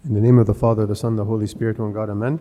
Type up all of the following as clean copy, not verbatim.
In the name of the Father, the Son, the Holy Spirit, one God, Amen.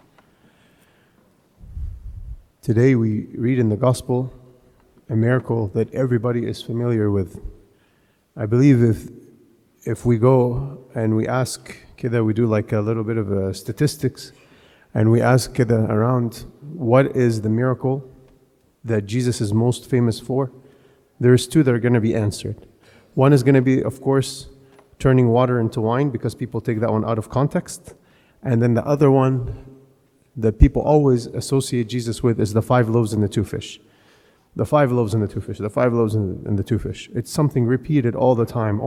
Today we read in the Gospel a miracle that everybody is familiar with. I believe if we go and we ask, we do like a little bit of statistics, and we ask around what is the miracle that Jesus is most famous for, there's two that are going to be answered. One is going to be, of course, turning water into wine, because people take that one out of context. And then the other one that people always associate Jesus with is the 5 loaves and the 2 fish. The 5 loaves and the 2 fish, the 5 loaves and the 2 fish. It's something repeated all the time.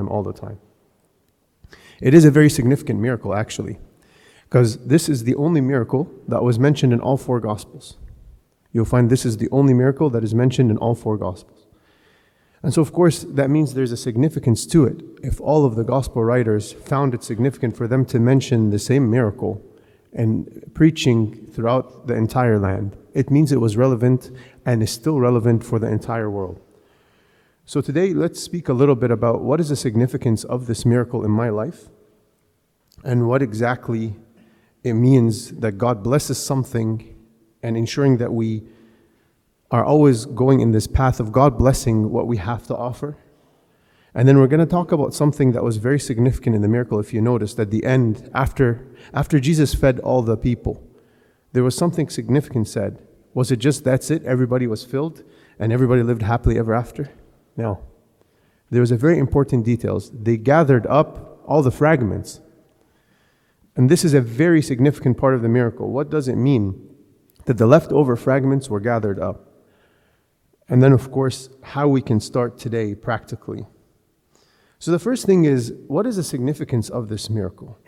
It is a very significant miracle, actually, because this is the only miracle that was mentioned in all 4 Gospels. You'll find this is the only miracle that is mentioned in all 4 Gospels. And so, of course, that means there's a significance to it. If all of the Gospel writers found it significant for them to mention the same miracle and preaching throughout the entire land, it means it was relevant and is still relevant for the entire world. So today, let's speak a little bit about what is the significance of this miracle in my life and what exactly it means that God blesses something and ensuring that we are always going in this path of God blessing what we have to offer. And then we're going to talk about something that was very significant in the miracle. If you noticed at the end, after Jesus fed all the people, there was something significant said. Was it just that's it? Everybody was filled and everybody lived happily ever after? No. There was a very important details. They gathered up all the fragments. And this is a very significant part of the miracle. What does it mean that the leftover fragments were gathered up? And then, of course, how we can start today practically. So the first thing is, what is the significance of this miracle?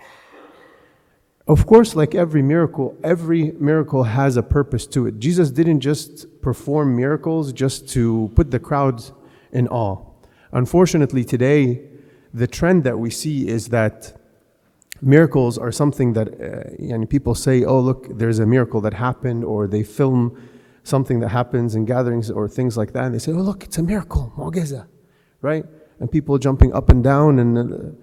Of course, like every miracle has a purpose to it. Jesus didn't just perform miracles just to put the crowds in awe. Unfortunately, today, the trend that we see is that miracles are something that people say, oh, look, there's a miracle that happened, or they film something that happens in gatherings or things like that, and they say, oh, look, it's a miracle, mu'jiza, right? And people jumping up and down and,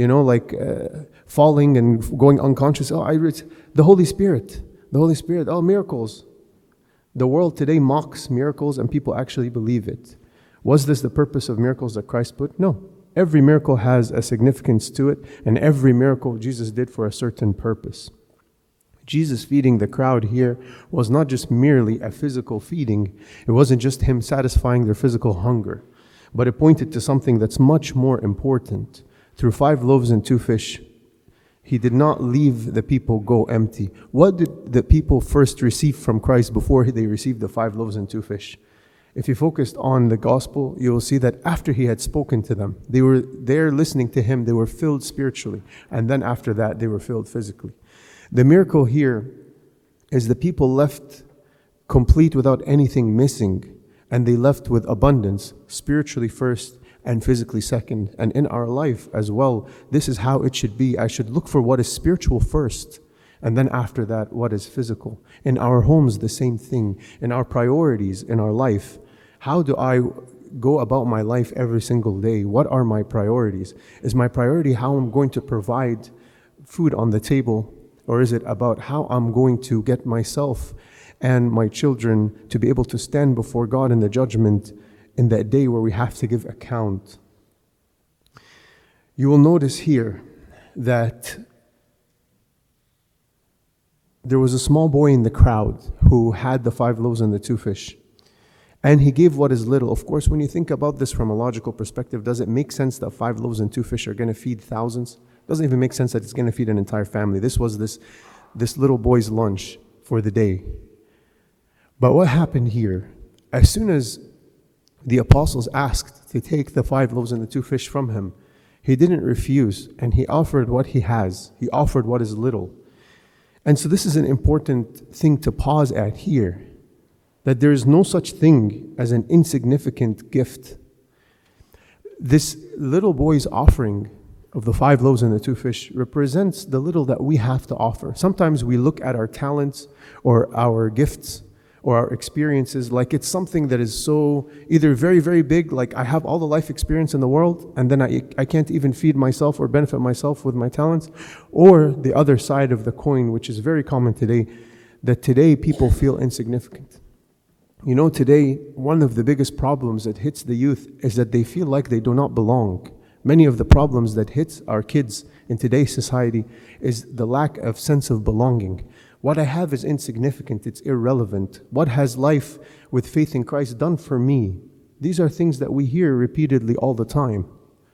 falling and going unconscious. Oh, the Holy Spirit, oh, miracles. The world today mocks miracles and people actually believe it. Was this the purpose of miracles that Christ put? No. Every miracle has a significance to it, and every miracle Jesus did for a certain purpose. Jesus feeding the crowd here was not just merely a physical feeding. It wasn't just him satisfying their physical hunger, but it pointed to something that's much more important. Through 5 loaves and 2 fish, he did not leave the people go empty. What did the people first receive from Christ before they received the 5 loaves and 2 fish? If you focused on the gospel, you will see that after he had spoken to them, they were there listening to him, they were filled spiritually, and then after that, they were filled physically. The miracle here is the people left complete without anything missing, and they left with abundance, spiritually first and physically second. And in our life as well, this is how it should be. I should look for what is spiritual first, and then after that, what is physical. In our homes, the same thing. In our priorities, in our life, how do I go about my life every single day? What are my priorities? Is my priority how I'm going to provide food on the table? Or is it about how I'm going to get myself and my children to be able to stand before God in the judgment in that day where we have to give account? You will notice here that there was a small boy in the crowd who had the 5 loaves and the 2 fish. And he gave what is little. Of course, when you think about this from a logical perspective, does it make sense that 5 loaves and 2 fish are going to feed thousands? Doesn't even make sense that it's going to feed an entire family. This was this little boy's lunch for the day. But what happened here? As soon as the apostles asked to take the 5 loaves and the 2 fish from him, he didn't refuse, and he offered what he has. He offered what is little. And so this is an important thing to pause at here, that there is no such thing as an insignificant gift. This little boy's offering of the 5 loaves and the 2 fish represents the little that we have to offer. Sometimes we look at our talents or our gifts or our experiences like it's something that is so either very, very big, like I have all the life experience in the world and then I can't even feed myself or benefit myself with my talents, or the other side of the coin, which is very common today, that today people feel insignificant. You know, today, one of the biggest problems that hits the youth is that they feel like they do not belong. Many of the problems that hits our kids in today's society is the lack of sense of belonging. What I have is insignificant, it's irrelevant. What has life with faith in Christ done for me? These are things that we hear repeatedly all the time.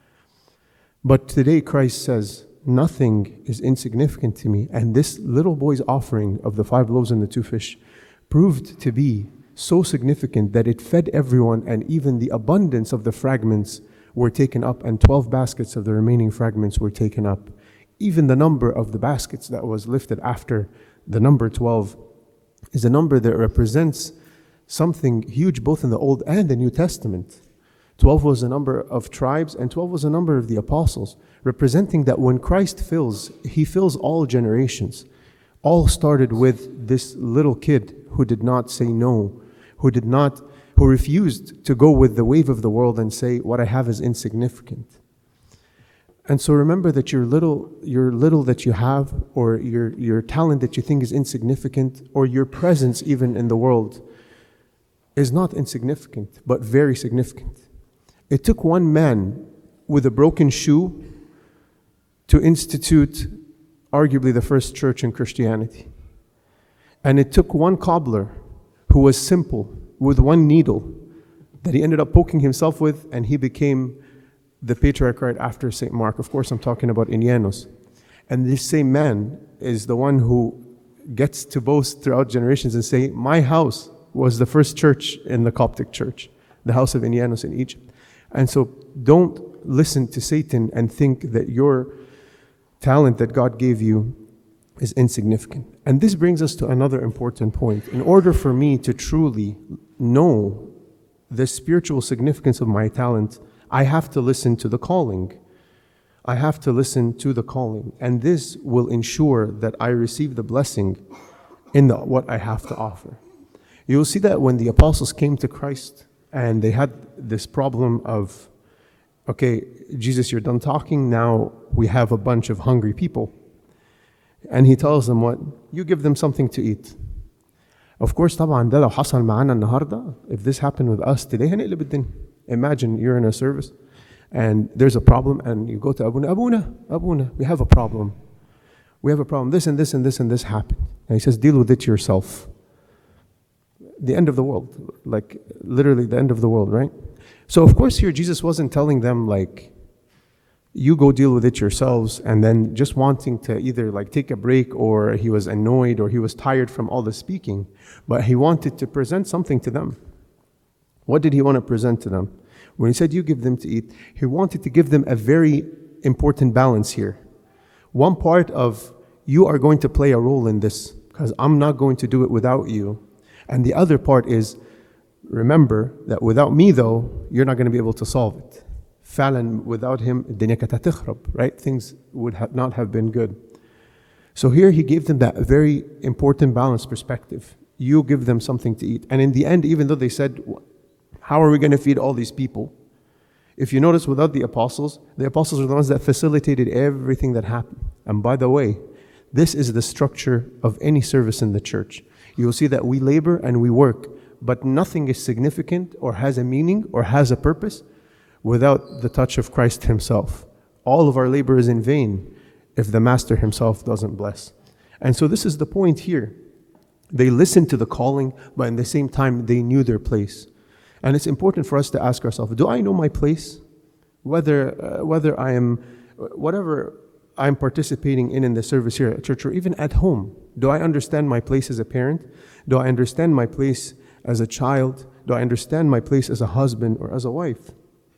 But today Christ says, nothing is insignificant to me. And this little boy's offering of the 5 loaves and the 2 fish proved to be so significant that it fed everyone, and even the abundance of the fragments were taken up, and 12 baskets of the remaining fragments were taken up. Even the number of the baskets that was lifted after the number 12 is a number that represents something huge both in the Old and the New Testament. 12 was the number of tribes, and 12 was the number of the apostles, representing that when Christ fills, he fills all generations. All started with this little kid who did not say no, who refused to go with the wave of the world and say, what I have is insignificant. And so remember that your little that you have, or your talent that you think is insignificant, or your presence even in the world, is not insignificant, but very significant. It took one man with a broken shoe to institute arguably the first church in Christianity. And it took one cobbler who was simple with one needle that he ended up poking himself with, and he became the patriarch right after St. Mark. Of course, I'm talking about Inianos. And this same man is the one who gets to boast throughout generations and say, my house was the first church in the Coptic church, the house of Inianos in Egypt. And so don't listen to Satan and think that your talent that God gave you is insignificant. And this brings us to another important point. In order for me to truly know the spiritual significance of my talent, I have to listen to the calling. I have to listen to the calling. And this will ensure that I receive the blessing in what I have to offer. You'll see that when the apostles came to Christ and they had this problem of, okay, Jesus, you're done talking, now we have a bunch of hungry people. And he tells them what? You give them something to eat. Of course, طبعا ده لو حصل معانا النهارده, if this happened with us today, هنقلب الدنيا. Imagine you're in a service and there's a problem and you go to Abuna, we have a problem. We have a problem. This and this and this and this happened. And he says, deal with it yourself. The end of the world, like literally the end of the world, right? So of course here Jesus wasn't telling them like, you go deal with it yourselves, and then just wanting to either like take a break, or he was annoyed or he was tired from all the speaking, but he wanted to present something to them. What did he want to present to them? When he said you give them to eat, he wanted to give them a very important balance here. One part of you are going to play a role in this because I'm not going to do it without you. And the other part is, remember that without me though, you're not going to be able to solve it. فعلا without him, الدنيا كانت هتخرب, right? Things would not have been good. So here he gave them that very important balanced perspective. You give them something to eat. And in the end, even though they said, how are we going to feed all these people? If you notice, without the apostles are the ones that facilitated everything that happened. And by the way, this is the structure of any service in the church. You will see that we labor and we work, but nothing is significant or has a meaning or has a purpose without the touch of Christ himself. All of our labor is in vain if the Master himself doesn't bless. And so this is the point here. They listened to the calling, but at the same time, they knew their place. And it's important for us to ask ourselves, do I know my place? Whether I am, whatever I'm participating in the service here at church or even at home, do I understand my place as a parent? Do I understand my place as a child? Do I understand my place as a husband or as a wife?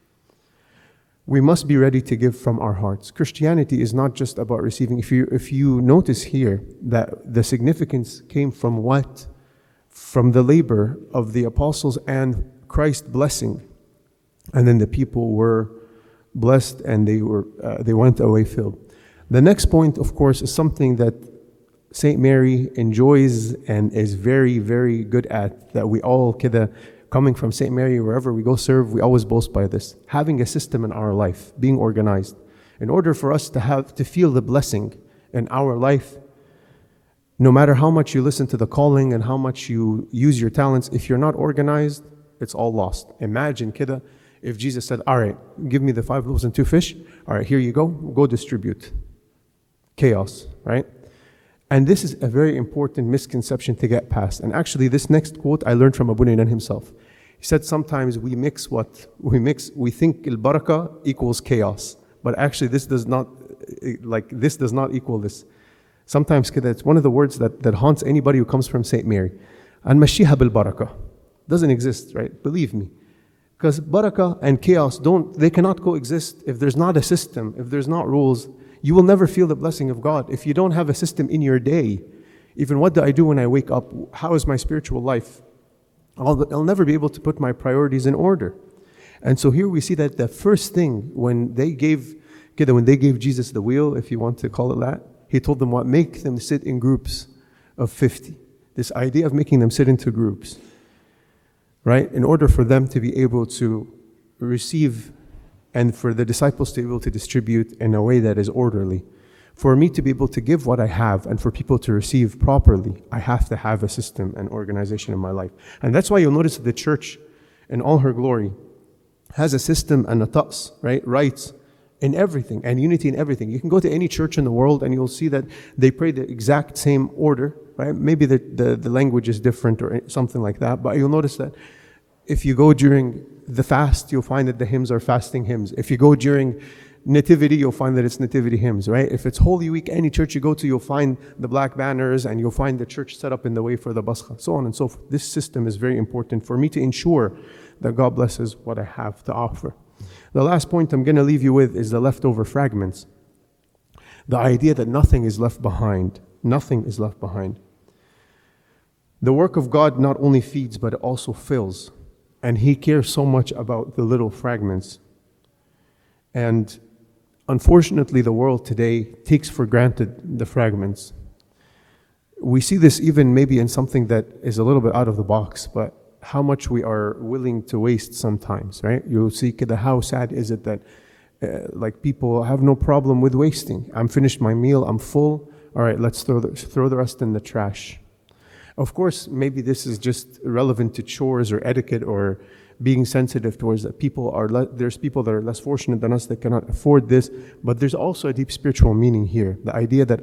We must be ready to give from our hearts. Christianity is not just about receiving. If you notice here that the significance came from what? From the labor of the apostles and Christ's blessing. And then the people were blessed and they went away filled. The next point, of course, is something that Saint Mary enjoys and is very, very good at, that we all kida, coming from Saint Mary, wherever we go serve, we always boast by this. Having a system in our life, being organized. In order for us to feel the blessing in our life, no matter how much you listen to the calling and how much you use your talents, if you're not organized, it's all lost. Imagine kida, if Jesus said, all right, give me the 5 loaves and 2 fish. All right, here you go distribute. Chaos, right? And this is a very important misconception to get past. And actually, this next quote I learned from Abu Nainan himself. He said sometimes we think al-barakah equals chaos. But actually this does not equal this. Sometimes it's one of the words that haunts anybody who comes from Saint Mary. Al-mashiha bil-barakah. Doesn't exist, right? Believe me. Because barakah and chaos they cannot coexist if there's not a system, if there's not rules. You will never feel the blessing of God. If you don't have a system in your day, even what do I do when I wake up? How is my spiritual life? I'll never be able to put my priorities in order. And so here we see that the first thing when they gave Jesus the wheel, if you want to call it that, he told them what? Make them sit in groups of 50. This idea of making them sit into groups, right? In order for them to be able to receive and for the disciples to be able to distribute in a way that is orderly. For me to be able to give what I have and for people to receive properly, I have to have a system and organization in my life. And that's why you'll notice that the church in all her glory has a system and a ta's, right? Rights in everything and unity in everything. You can go to any church in the world and you'll see that they pray the exact same order, right? Maybe the language is different or something like that, but you'll notice that if you go during the fast, you'll find that the hymns are fasting hymns. If you go during nativity, you'll find that it's nativity hymns, right? If it's Holy Week, any church you go to, you'll find the black banners and you'll find the church set up in the way for the bascha, so on and so forth. This system is very important for me to ensure that God blesses what I have to offer. The last point I'm going to leave you with is the leftover fragments. The idea that nothing is left behind. Nothing is left behind. The work of God not only feeds, but it also fills. And He cares so much about the little fragments. And unfortunately, the world today takes for granted the fragments. We see this even maybe in something that is a little bit out of the box, but how much we are willing to waste sometimes, right? You'll see how sad is it that people have no problem with wasting. I'm finished my meal, I'm full. All right, let's throw the rest in the trash. Of course, maybe this is just relevant to chores or etiquette or being sensitive towards that. There's people that are less fortunate than us that cannot afford this, but there's also a deep spiritual meaning here. The idea that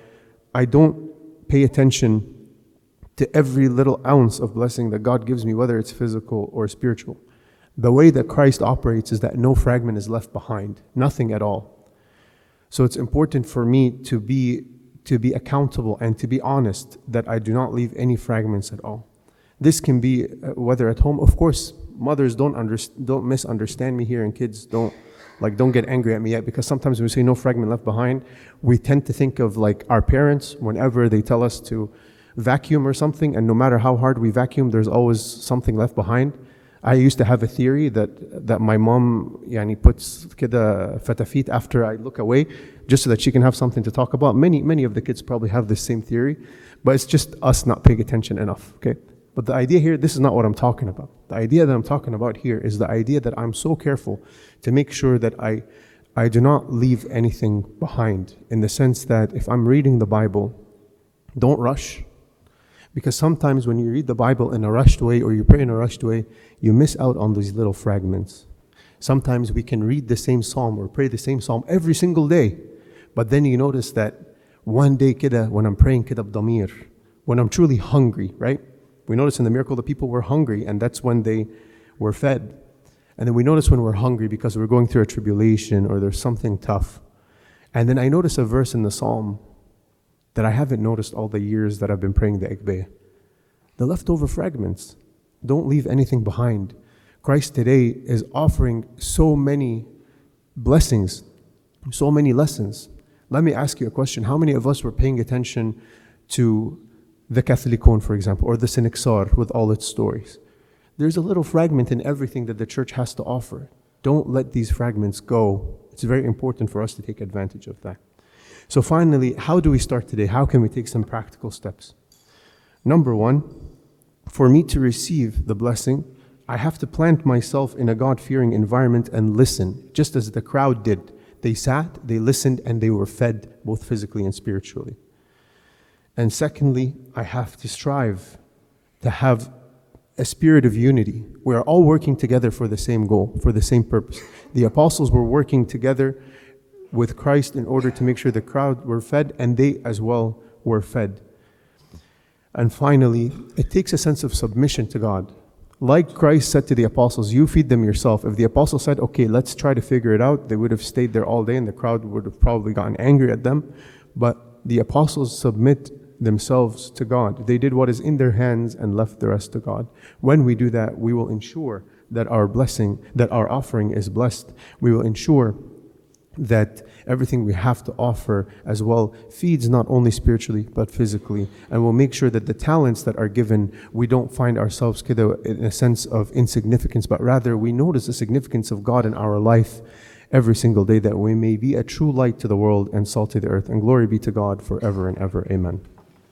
I don't pay attention to every little ounce of blessing that God gives me, whether it's physical or spiritual. The way that Christ operates is that no fragment is left behind, nothing at all. So it's important for me to be accountable and to be honest that I do not leave any fragments at all. This can be whether at home. Of course, mothers don't misunderstand me here, and kids don't get angry at me yet, because sometimes when we say no fragment left behind, we tend to think of our parents whenever they tell us to vacuum or something, and no matter how hard we vacuum, there's always something left behind. I used to have a theory that my mom puts kida fatafit after I look away, just so that she can have something to talk about. Many of the kids probably have this same theory, but it's just us not paying attention enough, okay? But the idea here, this is not what I'm talking about. The idea that I'm talking about here is the idea that I'm so careful to make sure that I do not leave anything behind, in the sense that if I'm reading the Bible, don't rush. Because sometimes when you read the Bible in a rushed way or you pray in a rushed way, you miss out on these little fragments. Sometimes we can read the same psalm or pray the same psalm every single day, but then you notice that one day kida, when I'm praying kida b'damir, when I'm truly hungry, right? We notice in the miracle the people were hungry, and that's when they were fed. And then we notice when we're hungry because we're going through a tribulation or there's something tough. And then I notice a verse in the psalm that I haven't noticed all the years that I've been praying the Ekbeh. The leftover fragments. Don't leave anything behind. Christ today is offering so many blessings, so many lessons. Let me ask you a question. How many of us were paying attention to the Catholicon, for example, or the Synaxar with all its stories? There's a little fragment in everything that the church has to offer. Don't let these fragments go. It's very important for us to take advantage of that. So finally, how do we start today? How can we take some practical steps? Number one, for me to receive the blessing, I have to plant myself in a God-fearing environment and listen, just as the crowd did. They sat, they listened, and they were fed both physically and spiritually. And secondly, I have to strive to have a spirit of unity. We are all working together for the same goal, for the same purpose. The apostles were working together with Christ in order to make sure the crowd were fed, and they as well were fed. And finally, it takes a sense of submission to God. Like Christ said to the apostles, you feed them yourself. If the apostles said, okay, let's try to figure it out, they would have stayed there all day and the crowd would have probably gotten angry at them. But the apostles submit themselves to God. They did what is in their hands and left the rest to God. When we do that, we will ensure that our blessing, that our offering is blessed. We will ensure that everything we have to offer as well feeds not only spiritually but physically, and we'll make sure that the talents that are given, we don't find ourselves in a sense of insignificance, but rather we notice the significance of God in our life every single day, that we may be a true light to the world and salt to the earth. And glory be to God forever and ever. Amen.